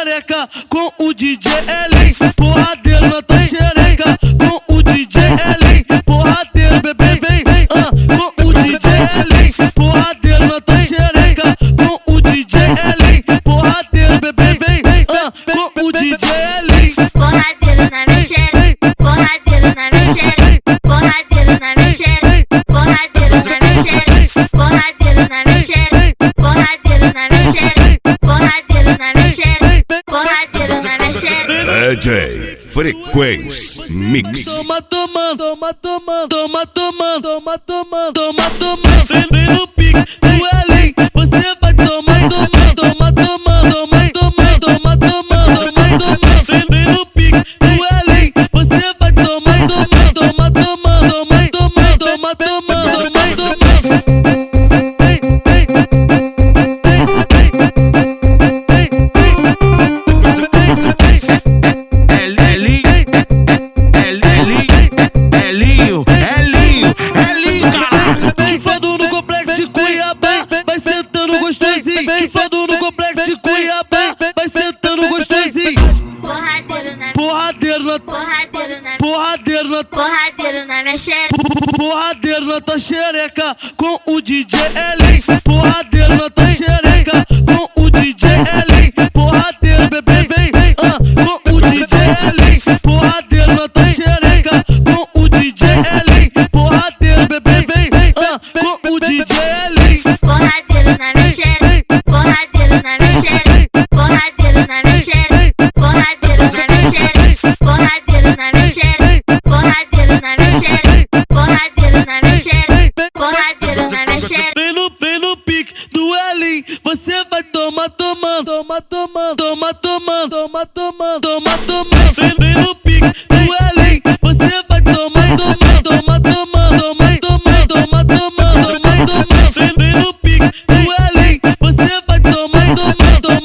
xereca com o DJ Ellen, porradeiro na tua xereca com o DJ Ellen, porradeiro bebê vem, com o DJ Ellen, porradeiro na tua xereca com o DJ Ellen, porradeiro bebê vem, com o DJ Ellen, porradeiro na minha xereca, porradeiro na minha xereca, porradeiro na minha xereca, porradeiro na minha xereca, porradeiro na minha xereca, porradeiro na minha xereca, porradeiro na minha xereca, porradeiro na minha xereca. DJ Frequência Mix. Toma tomando, toma tomando, toma tomando, toma tomando, toma tomando. Vem no pique do Ellen, você vai tomar tomando, toma tomando, toma tomando, toma tomando, toma tomando. Vem no pique do Ellen, você vai tomar tomando, toma tomando, toma tomando, toma tomando, toma tomando. Tifado no complexo de Cuiabá, vai sentando gostosinho. Tifado no complexo de Cuiabá, vai sentando gostosinho. Porradeiro na porradeiro na minha xereca, Porradeiro na tua xereca com o DJ Ellen, porradeiro na tua xereca com o DJ Ellen, porradeiro bebê vem, com o DJ Ellen, porradeiro na tua xereca com o DJ Ellen, porradeiro bebê vem, com o DJ Ellen, porradeiro na minha xereca, porradeiro na minha xereca, porradeiro na minha xereca, porradeiro na minha xereca, porradeiro na minha xereca, porradeiro na minha xereca, porradeiro na minha xereca, porradeiro na minha xereca. Vem no pique do Ellen, você vai tomar tomando, toma tomando, toma tomando, toma tomando, toma tomando. Vem no pique do Ellen, você vai tomar tomando, toma tomando, toma tomando, toma tomando, toma tomando. Vem no pique do Ellen, você vai tomar tomando.